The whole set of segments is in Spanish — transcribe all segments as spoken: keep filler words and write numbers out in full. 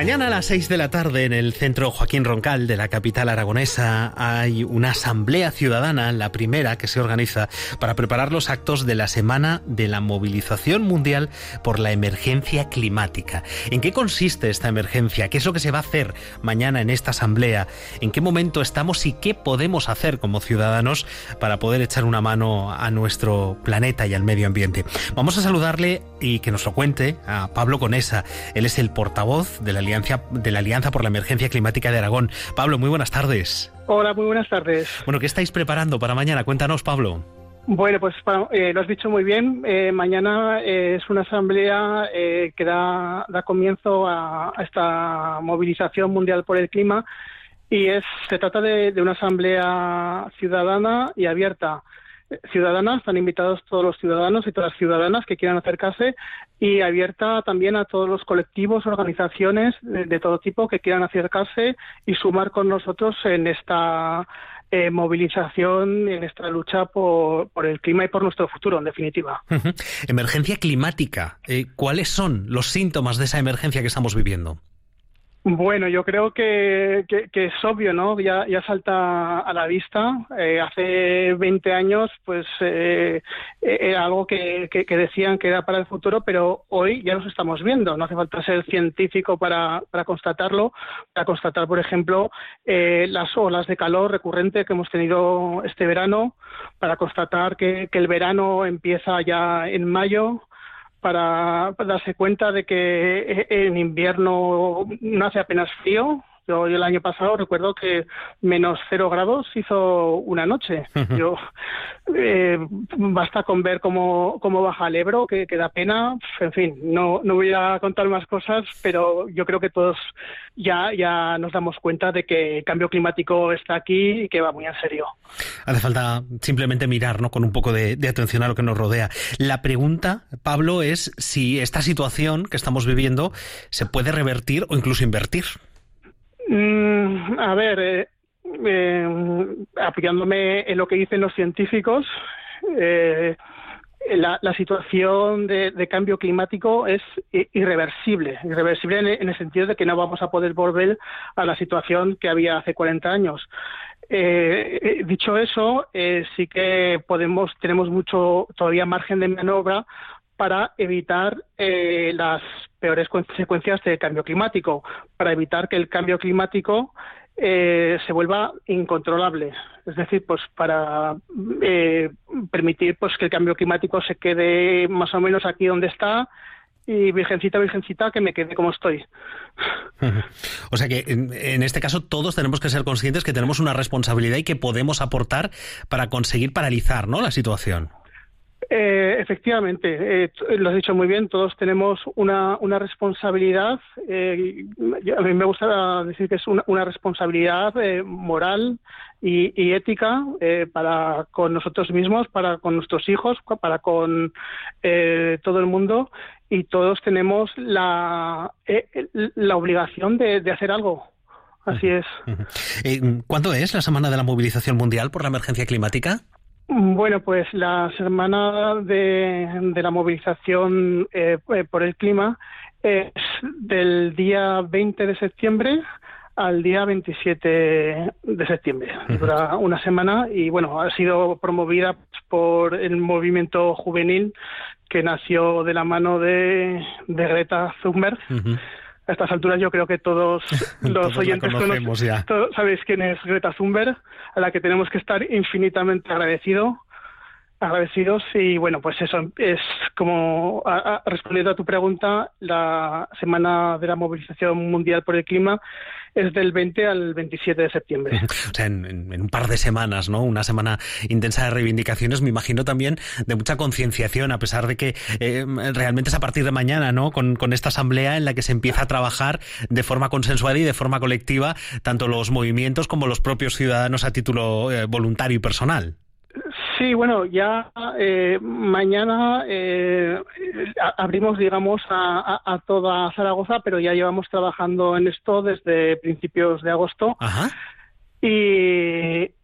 Mañana a las seis de la tarde en el Centro Joaquín Roncal de la capital aragonesa hay una asamblea ciudadana, la primera que se organiza para preparar los actos de la Semana de la Movilización Mundial por la Emergencia Climática. ¿En qué consiste esta emergencia? ¿Qué es lo que se va a hacer mañana en esta asamblea? ¿En qué momento estamos y qué podemos hacer como ciudadanos para poder echar una mano a nuestro planeta y al medio ambiente? Vamos a saludarle y que nos lo cuente a Pablo Conesa. Él es el portavoz de la Alianza, de la Alianza por la Emergencia Climática de Aragón. Pablo, muy buenas tardes. Hola, muy buenas tardes. Bueno, ¿qué estáis preparando para mañana? Cuéntanos, Pablo. Bueno, pues eh, lo has dicho muy bien. Eh, mañana eh, es una asamblea eh, que da, da comienzo a, a esta movilización mundial por el clima y es se trata de, de una asamblea ciudadana y abierta. Ciudadana, están invitados todos los ciudadanos y todas las ciudadanas que quieran acercarse, y abierta también a todos los colectivos, organizaciones de, de todo tipo que quieran acercarse y sumar con nosotros en esta eh, movilización, en esta lucha por, por el clima y por nuestro futuro, en definitiva. Uh-huh. Emergencia climática. Eh, ¿Cuáles son los síntomas de esa emergencia que estamos viviendo? Bueno, yo creo que, que, que es obvio, ¿no? Ya, ya salta a la vista. Eh, hace veinte años, pues, eh, era algo que, que, que decían que era para el futuro, pero hoy ya nos estamos viendo. No hace falta ser científico para, para constatarlo, para constatar, por ejemplo, eh, las olas de calor recurrente que hemos tenido este verano, para constatar que, que el verano empieza ya en mayo, para darse cuenta de que en invierno no hace apenas frío. Yo, yo el año pasado recuerdo que menos cero grados hizo una noche. Yo eh, basta con ver cómo, cómo baja el Ebro, que, que da pena. En fin, no, no voy a contar más cosas, pero yo creo que todos ya, ya nos damos cuenta de que el cambio climático está aquí y que va muy en serio. Hace falta simplemente mirar, ¿no?, con un poco de, de atención a lo que nos rodea. La pregunta, Pablo, es si esta situación que estamos viviendo se puede revertir o incluso invertir. Mm, a ver, eh, eh, apoyándome en lo que dicen los científicos, eh, la, la situación de, de cambio climático es irreversible, irreversible en, en el sentido de que no vamos a poder volver a la situación que había hace cuarenta años. Eh, dicho eso, eh, sí que podemos, tenemos mucho todavía margen de maniobra para evitar eh, las peores consecuencias del cambio climático, para evitar que el cambio climático eh, se vuelva incontrolable. Es decir, pues para eh, permitir pues que el cambio climático se quede más o menos aquí donde está, y virgencita, virgencita, que me quede como estoy. O sea que en, en este caso todos tenemos que ser conscientes que tenemos una responsabilidad y que podemos aportar para conseguir paralizar, ¿no?, la situación. Eh, efectivamente, eh, lo has dicho muy bien, todos tenemos una, una responsabilidad, eh, a mí me gusta decir que es una, una responsabilidad eh, moral y, y ética eh, para con nosotros mismos, para con nuestros hijos, para con eh, todo el mundo, y todos tenemos la, eh, la obligación de, de hacer algo. Así es. ¿Cuándo es la Semana de la Movilización Mundial por la Emergencia Climática? Bueno, pues la semana de, de la movilización eh, por el clima es del día veinte de septiembre al día veintisiete de septiembre. Dura una semana y, bueno, ha sido promovida por el movimiento juvenil que nació de la mano de, de Greta Thunberg. Uh-huh. A estas alturas yo creo que todos los todos oyentes conocemos ya. Todos sabéis quién es Greta Thunberg, a la que tenemos que estar infinitamente agradecido, agradecidos. Y bueno, pues eso es como, a, a, respondiendo a tu pregunta, la Semana de la Movilización Mundial por el Clima es del veinte al veintisiete de septiembre. O sea, en, en, en un par de semanas, ¿no? Una semana intensa de reivindicaciones, me imagino también de mucha concienciación, a pesar de que eh, realmente es a partir de mañana, ¿no?, con, con esta asamblea en la que se empieza a trabajar de forma consensuada y de forma colectiva, tanto los movimientos como los propios ciudadanos a título eh, voluntario y personal. Sí, bueno, ya eh, mañana eh, abrimos, digamos, a, a, a toda Zaragoza, pero ya llevamos trabajando en esto desde principios de agosto. Ajá. Y,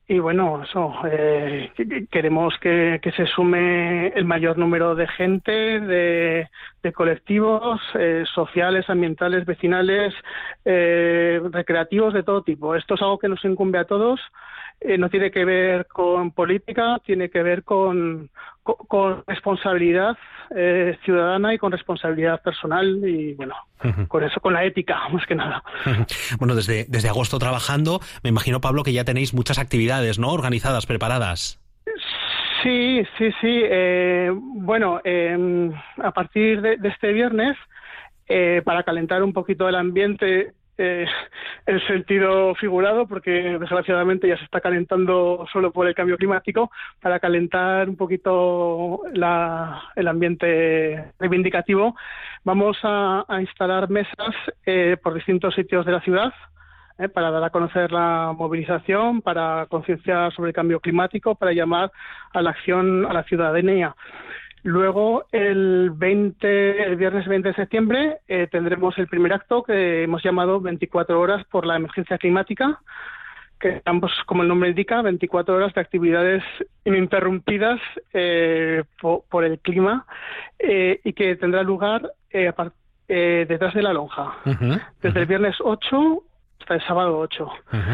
Y bueno, eso, eh, queremos que, que se sume el mayor número de gente, de, de colectivos eh, sociales, ambientales, vecinales, eh, recreativos, de todo tipo. Esto es algo que nos incumbe a todos. Eh, no tiene que ver con política, tiene que ver con, con, con responsabilidad eh, ciudadana y con responsabilidad personal y, bueno, uh-huh. con eso, con la ética, más que nada. Uh-huh. Bueno, desde, desde agosto trabajando, me imagino, Pablo, que ya tenéis muchas actividades, ¿no?, organizadas, preparadas. Sí, sí, sí. Eh, bueno, eh, a partir de, de este viernes, eh, para calentar un poquito el ambiente, Eh, en sentido figurado, porque desgraciadamente ya se está calentando solo por el cambio climático, para calentar un poquito la, el ambiente reivindicativo, vamos a, a instalar mesas eh, por distintos sitios de la ciudad, eh, para dar a conocer la movilización, para concienciar sobre el cambio climático, para llamar a la acción a la ciudadanía. Luego, el veinte, el viernes veinte de septiembre, eh, tendremos el primer acto que hemos llamado veinticuatro horas por la emergencia climática, que estamos, como el nombre indica, veinticuatro horas de actividades ininterrumpidas eh, por, por el clima, eh, y que tendrá lugar eh, part, eh, detrás de la lonja, uh-huh, desde uh-huh. el viernes ocho hasta el sábado ocho. Uh-huh.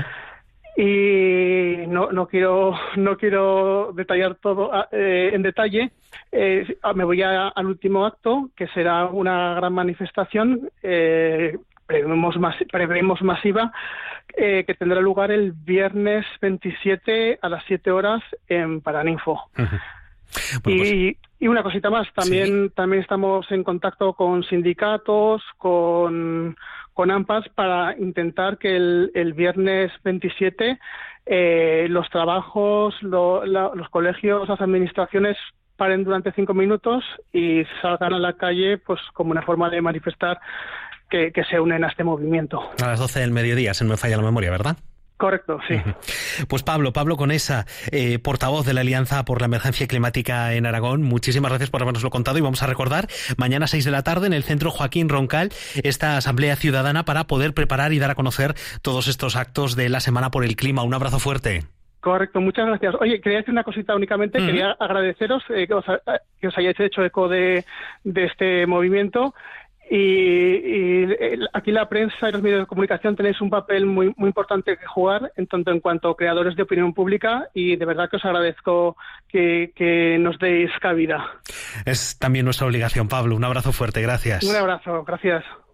Y no, no quiero no quiero detallar todo eh, en detalle. Eh, me voy a, al último acto, que será una gran manifestación, eh, prevemos, mas, prevemos masiva, eh, que tendrá lugar el viernes veintisiete a las siete horas en Paraninfo. Uh-huh. Bueno, pues... y, y una cosita más, también, ¿sí? también estamos en contacto con sindicatos, con... con AMPAs, para intentar que el, el viernes veintisiete eh, los trabajos, lo, la, los colegios, las administraciones paren durante cinco minutos y salgan a la calle, pues como una forma de manifestar que, que se unen a este movimiento. A las doce del mediodía, se me falla la memoria, ¿verdad? Correcto, sí. Pues Pablo, Pablo Conesa, eh, portavoz de la Alianza por la Emergencia Climática en Aragón, muchísimas gracias por habernoslo contado, y vamos a recordar mañana a seis de la tarde en el Centro Joaquín Roncal esta asamblea ciudadana para poder preparar y dar a conocer todos estos actos de la Semana por el Clima. Un abrazo fuerte. Correcto, muchas gracias. Oye, quería decir una cosita únicamente, uh-huh. quería agradeceros eh, que, os, que os hayáis hecho eco de, de este movimiento. Y, y aquí la prensa y los medios de comunicación tenéis un papel muy muy importante que jugar, en tanto en cuanto creadores de opinión pública, y de verdad que os agradezco que, que nos deis cabida. Es también nuestra obligación, Pablo. Un abrazo fuerte, gracias. Un abrazo, gracias.